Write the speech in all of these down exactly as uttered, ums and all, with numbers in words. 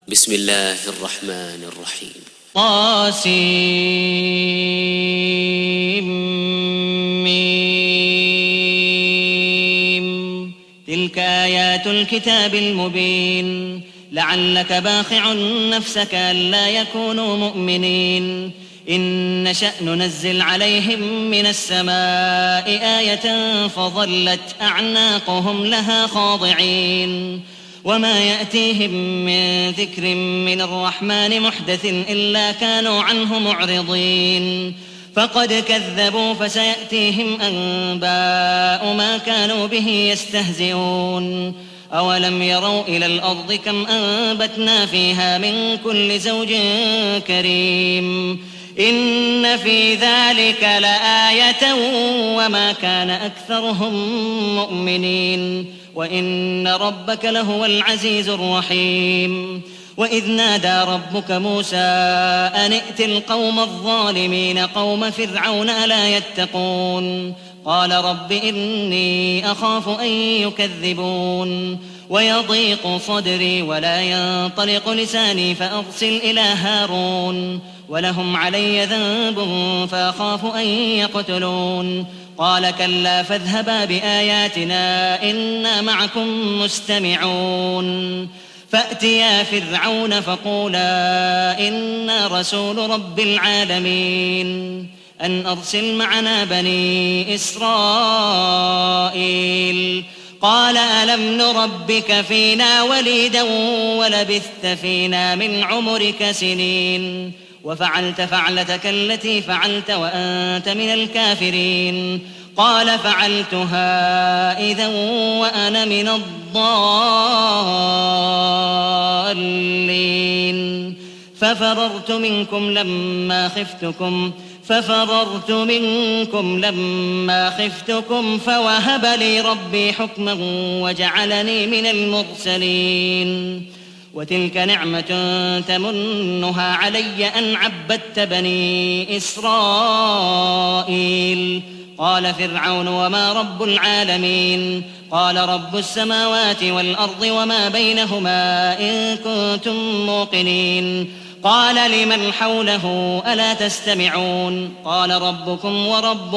بسم الله الرحمن الرحيم. طاسيم. تلك آيات الكتاب المبين. لعلك باخع نفسك ألا يكونوا مؤمنين. إن نشأ ننزل عليهم من السماء آية فظلت أعناقهم لها خاضعين. وما يأتيهم من ذكر من الرحمن محدث إلا كانوا عنه معرضين. فقد كذبوا فسيأتيهم أنباء ما كانوا به يستهزئون. أولم يروا إلى الأرض كم أنبتنا فيها من كل زوج كريم. إن في ذلك لآية وما كان أكثرهم مؤمنين وإن ربك لهو العزيز الرحيم. وإذ نادى ربك موسى أن ائت القوم الظالمين قوم فرعون ألا يتقون. قال رب إني أخاف أن يكذبون ويضيق صدري ولا ينطلق لساني فأرسل إلى هارون ولهم علي ذنب فأخاف أن يقتلون. قال كلا فاذهبا بآياتنا إنا معكم مستمعون. فأتيا فرعون فقولا إنا رسول رب العالمين أن أرسل معنا بني إسرائيل. قال ألم نربك فينا وليدا ولبثت فينا من عمرك سنين وفعلت فعلتك التي فعلت وأنت من الكافرين. قال فعلتها إذا وأنا من الضالين. ففررت منكم لما خفتكم ففررت منكم لما خفتكم فوهب لي ربي حكما وجعلني من المرسلين. وتلك نعمة تمنها علي أن عبدت بني إسرائيل. قال فرعون وما رب العالمين. قال رب السماوات والأرض وما بينهما إن كنتم موقنين. قال لمن حوله ألا تستمعون. قال ربكم ورب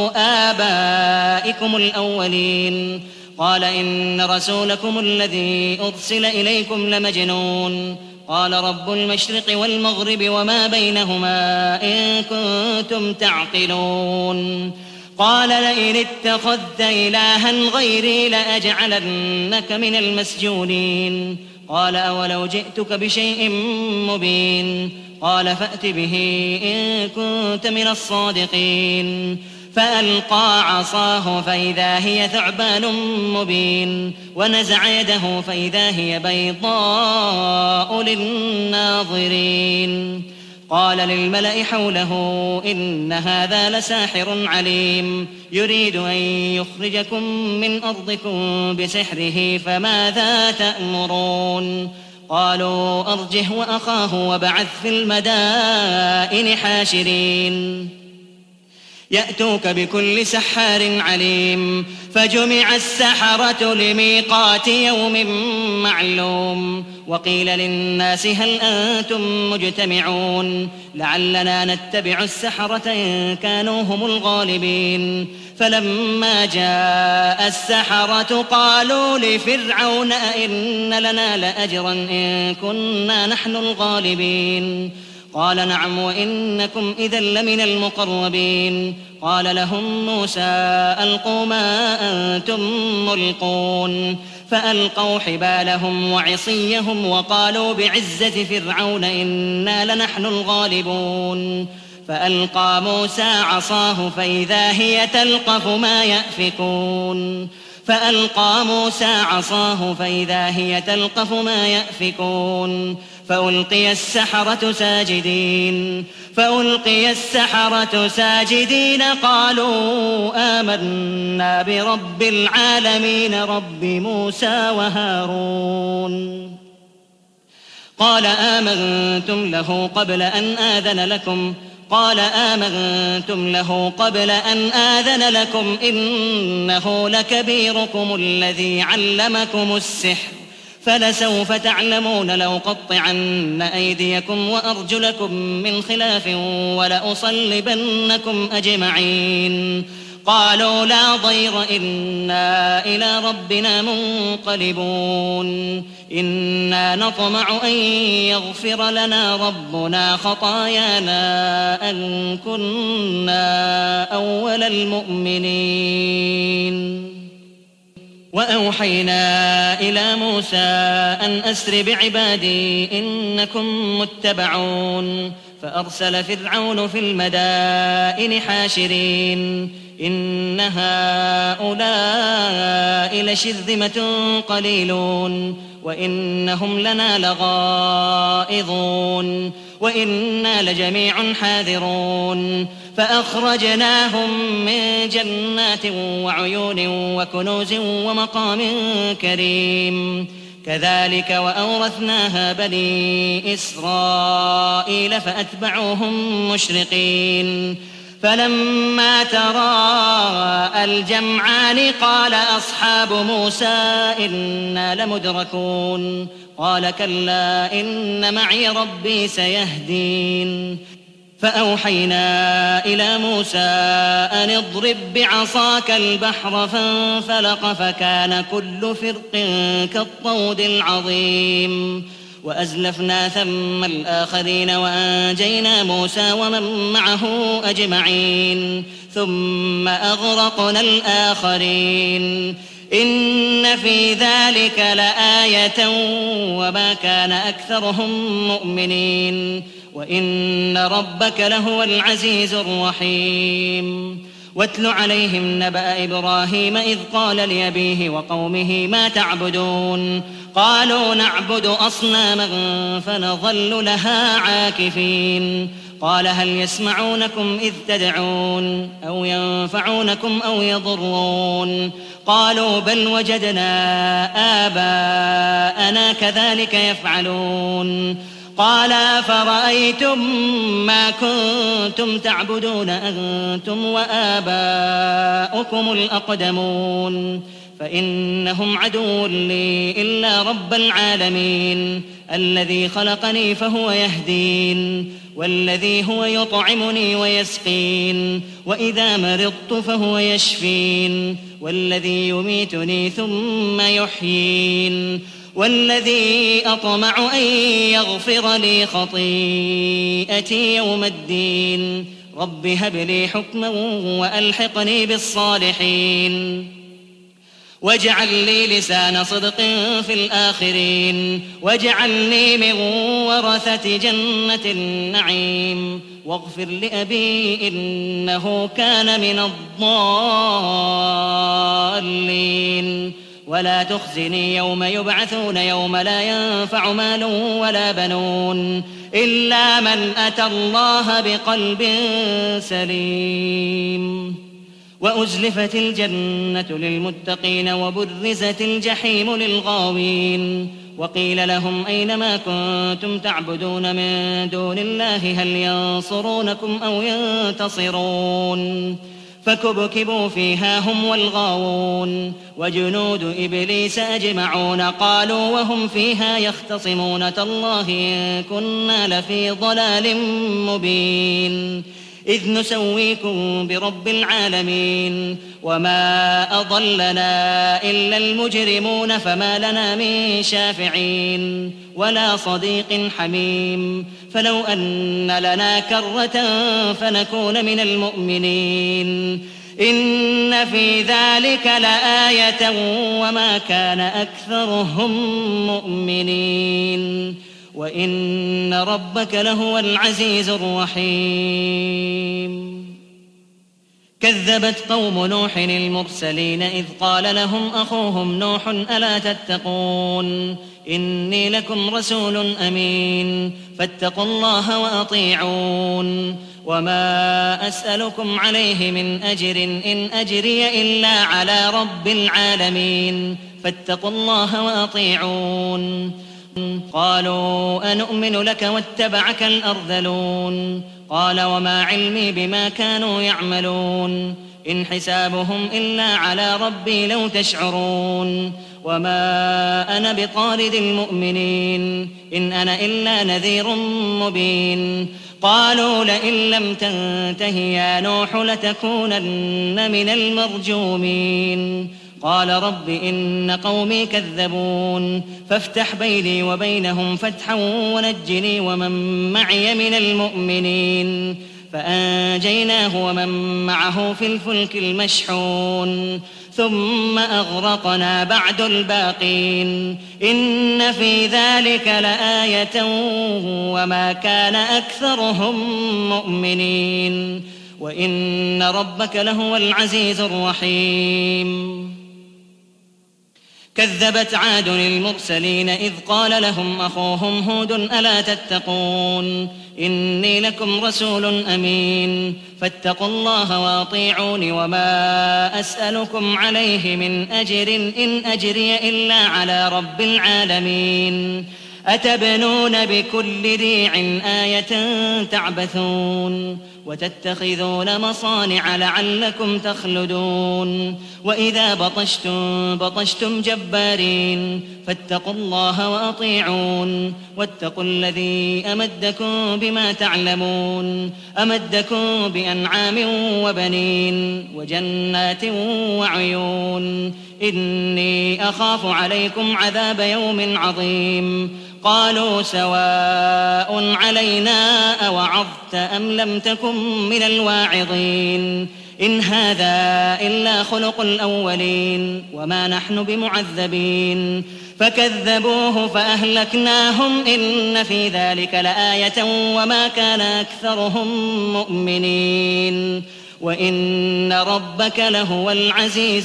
آبائكم الأولين. قال إن رسولكم الذي أرسل إليكم لمجنون. قال رب المشرق والمغرب وما بينهما إن كنتم تعقلون. قال لئن اتخذت إلها غيري لأجعلنك من المسجونين. قال أولو جئتك بشيء مبين. قال فأت به إن كنت من الصادقين. فألقى عصاه فإذا هي ثعبان مبين ونزع يده فإذا هي بيضاء للناظرين. قال للملأ حوله إن هذا لساحر عليم يريد أن يخرجكم من أرضكم بسحره فماذا تأمرون. قالوا أرجه وأخاه وابعث في المدائن حاشرين يأتوك بكل سحار عليم. فجمع السحرة لميقات يوم معلوم. وقيل للناس هل أنتم مجتمعون لعلنا نتبع السحرة إن كانوا هم الغالبين. فلما جاء السحرة قالوا لفرعون أئن لنا لأجرا إن كنا نحن الغالبين. قال نعم وإنكم إذا لمن المقربين. قال لهم موسى ألقوا ما أنتم ملقون. فألقوا حبالهم وعصيهم وقالوا بعزة فرعون إنا لنحن الغالبون. فألقى موسى عصاه فإذا هي تلقف ما يأفكون. فألقى موسى عصاه فإذا هي تلقف ما يأفكون. فألقي السحرة ساجدين فألقي السحرة ساجدين قالوا آمنا برب العالمين رب موسى وهارون. قال آمنتم له قبل أن آذن لكم قال آمنتم له قبل أن آذن لكم إنه لكبيركم الذي علمكم السحر فلسوف تعلمون لأقطعن أيديكم وأرجلكم من خلاف ولأصلبنكم أجمعين. قالوا لا ضير إنا إلى ربنا منقلبون. إنا نطمع أن يغفر لنا ربنا خطايانا أن كنا أول المؤمنين. وأوحينا إلى موسى أن أسر بعبادي إنكم متبعون. فأرسل فرعون في المدائن حاشرين إن هؤلاء لشرذمة قليلون وإنهم لنا لغائظون وإنا لجميع حاذرون. فأخرجناهم من جنات وعيون وكنوز ومقام كريم. كذلك وأورثناها بني إسرائيل فأتبعوهم مشرقين. فلما تراءى الجمعان قال أصحاب موسى إنا لمدركون. قال كلا إن معي ربي سيهدين. فأوحينا إلى موسى أن اضرب بعصاك البحر فانفلق فكان كل فرق كالطود العظيم. وأزلفنا ثم الآخرين وأنجينا موسى ومن معه أجمعين ثم أغرقنا الآخرين. إن في ذلك لآية وما كان أكثرهم مؤمنين وإن ربك لهو العزيز الرحيم. واتل عليهم نبأ إبراهيم إذ قال لأبيه وقومه ما تعبدون. قالوا نعبد أصناما فنظل لها عاكفين. قال هل يسمعونكم إذ تدعون أو ينفعونكم أو يضرون. قالوا بل وجدنا آباءنا كذلك يفعلون. قال فرأيتم ما كنتم تعبدون أنتم وآباؤكم الأقدمون فإنهم عدو لي إلا رب العالمين الذي خلقني فهو يهدين والذي هو يطعمني ويسقين وإذا مرضت فهو يشفين والذي يميتني ثم يحيين والذي أطمع أن يغفر لي خطيئتي يوم الدين. رب هب لي حكما وألحقني بالصالحين واجعل لي لسان صدق في الآخرين واجعلني من ورثة جنة النعيم واغفر لأبي إنه كان من الضالين ولا تخزني يوم يبعثون يوم لا ينفع مال ولا بنون إلا من أتى الله بقلب سليم. وأزلفت الجنة للمتقين وبرزت الجحيم للغاوين وقيل لهم أين ما كنتم تعبدون من دون الله هل ينصرونكم أو ينتصرون. فكبكبوا فيها هم والغاوون وجنود إبليس أجمعون قالوا وهم فيها يختصمون تالله إن كنا لفي ضلال مبين إذ نسويكم برب العالمين وما أضلنا إلا المجرمون فما لنا من شافعين ولا صديق حميم فلو أن لنا كرة فنكون من المؤمنين إن في ذلك لآية وما كان أكثرهم مؤمنين وإن ربك لهو العزيز الرحيم. كذبت قوم نوح المرسلين إذ قال لهم أخوهم نوح ألا تتقون إني لكم رسول أمين فاتقوا الله وأطيعون وما أسألكم عليه من أجر إن أجري إلا على رب العالمين فاتقوا الله وأطيعون. قالوا أنؤمن لك واتبعك الأرذلون قال وما علمي بما كانوا يعملون إن حسابهم إلا على ربي لو تشعرون وما أنا بطارد المؤمنين إن أنا إلا نذير مبين قالوا لئن لم تنته يا نوح لتكونن من المرجومين قال رب إن قومي كذبون فافتح بيني وبينهم فتحا ونجني ومن معي من المؤمنين فأنجيناه ومن معه في الفلك المشحون ثم أغرقنا بعد الباقين إن في ذلك لآية وما كان أكثرهم مؤمنين وإن ربك لهو العزيز الرحيم كذبت عاد المرسلين إذ قال لهم أخوهم هود ألا تتقون إني لكم رسول أمين فاتقوا الله وأطيعون وما أسألكم عليه من أجر إن أجري إلا على رب العالمين أتبنون بكل ريع آية تعبثون وتتخذون مصانع لعلكم تخلدون وإذا بطشتم بطشتم جبارين فاتقوا الله وأطيعون واتقوا الذي أمدكم بما تعلمون أمدكم بأنعام وبنين وجنات وعيون إني أخاف عليكم عذاب يوم عظيم قالوا سواء علينا أوعظت أم لم تكن من الواعظين إن هذا إلا خلق الأولين وما نحن بمعذبين فكذبوه فأهلكناهم إن في ذلك لآية وما كان أكثرهم مؤمنين وإن ربك لهو العزيز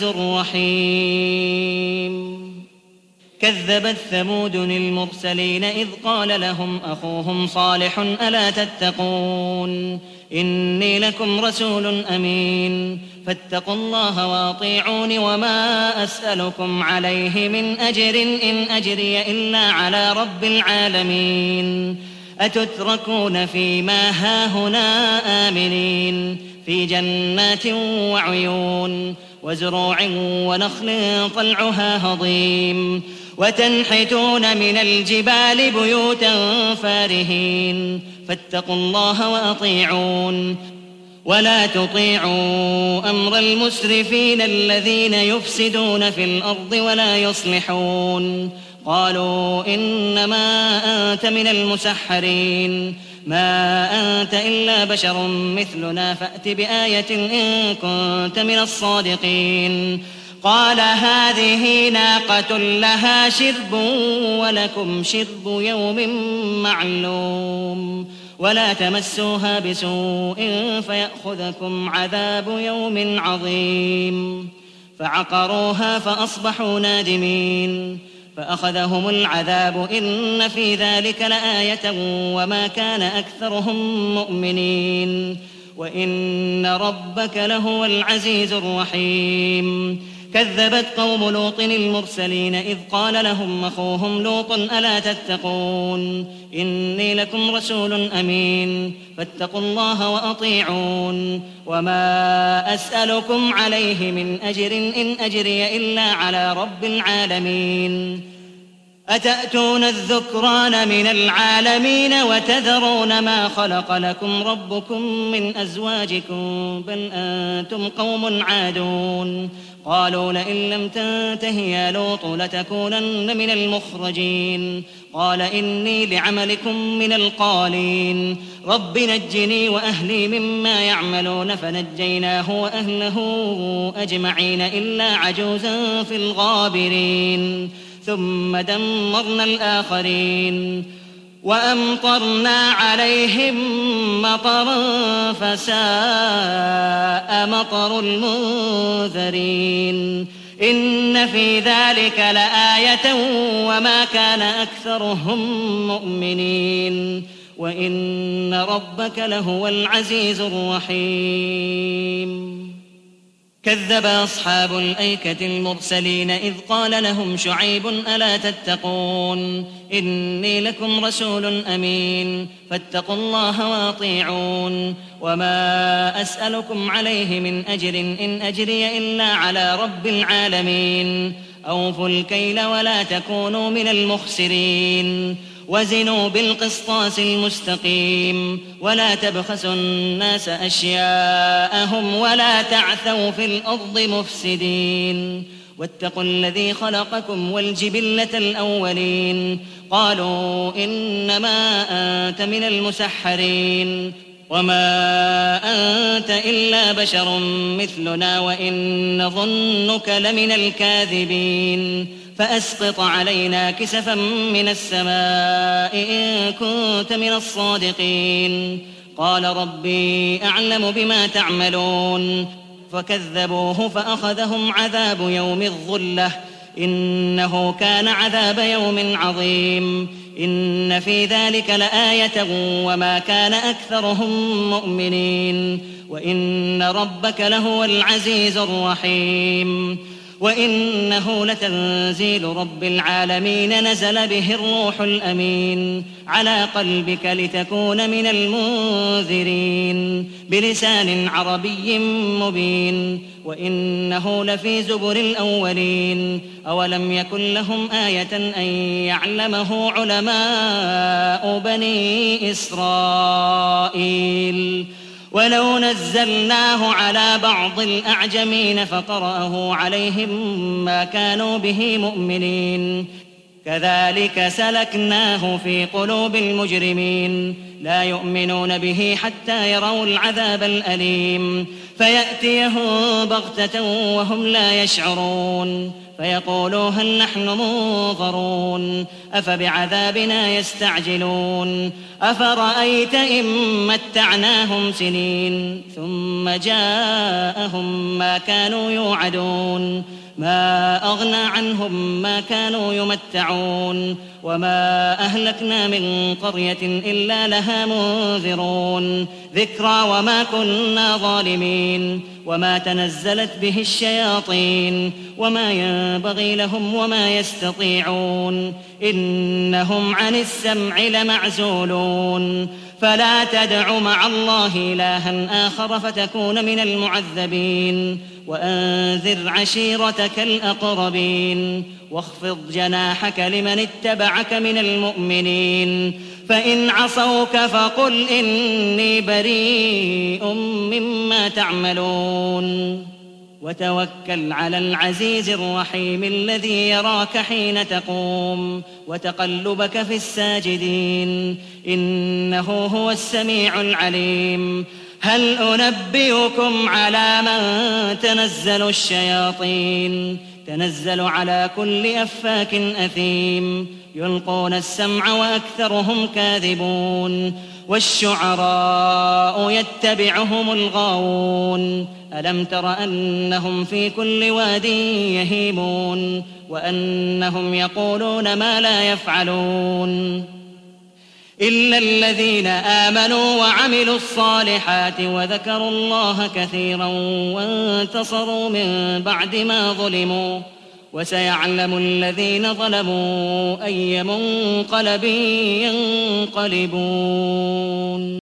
الرحيم كذبت ثمود المرسلين إذ قال لهم أخوهم صالح ألا تتقون إني لكم رسول أمين فاتقوا الله وأطيعون وما أسألكم عليه من أجر إن أجري إلا على رب العالمين أتتركون فيما هاهنا آمنين في جنات وعيون وزروع ونخل طلعها هضيم وتنحتون من الجبال بيوتا فارهين فاتقوا الله وأطيعون ولا تطيعوا أمر المسرفين الذين يفسدون في الأرض ولا يصلحون قالوا إنما أنت من المسحرين ما أنت إلا بشر مثلنا فأت بآية إن كنت من الصادقين قال هذه ناقة لها شرب ولكم شرب يوم معلوم ولا تمسوها بسوء فيأخذكم عذاب يوم عظيم فعقروها فأصبحوا نادمين فأخذهم العذاب إن في ذلك لآية وما كان أكثرهم مؤمنين وإن ربك لهو العزيز الرحيم كذبت قوم لوط المرسلين إذ قال لهم أخوهم لوط ألا تتقون إني لكم رسول أمين فاتقوا الله وأطيعون وما أسألكم عليه من أجر إن أجري إلا على رب العالمين أتأتون الذكران من العالمين وتذرون ما خلق لكم ربكم من أزواجكم بل أنتم قوم عادون قالوا لئن لم تنته يا لوط لتكونن من المخرجين قال إني لعملكم من القالين رب نجني وأهلي مما يعملون فنجيناه وأهله أجمعين إلا عجوزا في الغابرين ثم دمرنا الآخرين وأمطرنا عليهم مطرا فساء مطر المنذرين إن في ذلك لآية وما كان أكثرهم مؤمنين وإن ربك لهو العزيز الرحيم كذب أصحاب الأيكة المرسلين إذ قال لهم شعيب ألا تتقون إني لكم رسول أمين فاتقوا الله وأطيعون وما أسألكم عليه من أجر إن أجري إلا على رب العالمين أوفوا الكيل ولا تكونوا من المخسرين وزنوا بالقسطاس المستقيم ولا تبخسوا الناس أشياءهم ولا تعثوا في الأرض مفسدين واتقوا الذي خلقكم والجبلة الأولين قالوا إنما أنت من المسحرين وما أنت إلا بشر مثلنا وإن نظنك لمن الكاذبين فأسقط علينا كسفا من السماء إن كنت من الصادقين قال ربي أعلم بما تعملون فكذبوه فأخذهم عذاب يوم الظلة إنه كان عذاب يوم عظيم إن في ذلك لآية وما كان أكثرهم مؤمنين وإن ربك لهو العزيز الرحيم وإنه لتنزيل رب العالمين نزل به الروح الأمين على قلبك لتكون من المنذرين بلسان عربي مبين وإنه لفي زبر الأولين أولم يكن لهم آية أن يعلمه علماء بني إسرائيل ولو نزلناه على بعض الأعجمين فقرأه عليهم ما كانوا به مؤمنين كذلك سلكناه في قلوب المجرمين لا يؤمنون به حتى يروا العذاب الأليم فيأتيهم بغتة وهم لا يشعرون فيقولوا هل نحن منظرون أفبعذابنا يستعجلون أفرأيت إن متعناهم سنين ثم جاءهم ما كانوا يوعدون ما أغنى عنهم ما كانوا يمتعون وما أهلكنا من قرية إلا لها منذرون ذكرى وما كنا ظالمين وما تنزلت به الشياطين وما ينبغي لهم وما يستطيعون إنهم عن السمع لمعزولون فلا تدع مع الله إلها آخر فتكون من المعذبين وأنذر عشيرتك الأقربين واخفض جناحك لمن اتبعك من المؤمنين فإن عصوك فقل إني بريء مما تعملون وتوكل على العزيز الرحيم الذي يراك حين تقوم وتقلبك في الساجدين إنه هو السميع العليم هل أنبئكم على من تنزل الشياطين تنزل على كل أفاك أثيم يلقون السمع وأكثرهم كاذبون والشعراء يتبعهم الغاوون ألم تر أنهم في كل واد يهيمون وأنهم يقولون ما لا يفعلون إلا الذين آمنوا وعملوا الصالحات وذكروا الله كثيرا وانتصروا من بعد ما ظلموا وسيعلم الذين ظلموا أي منقلب ينقلبون.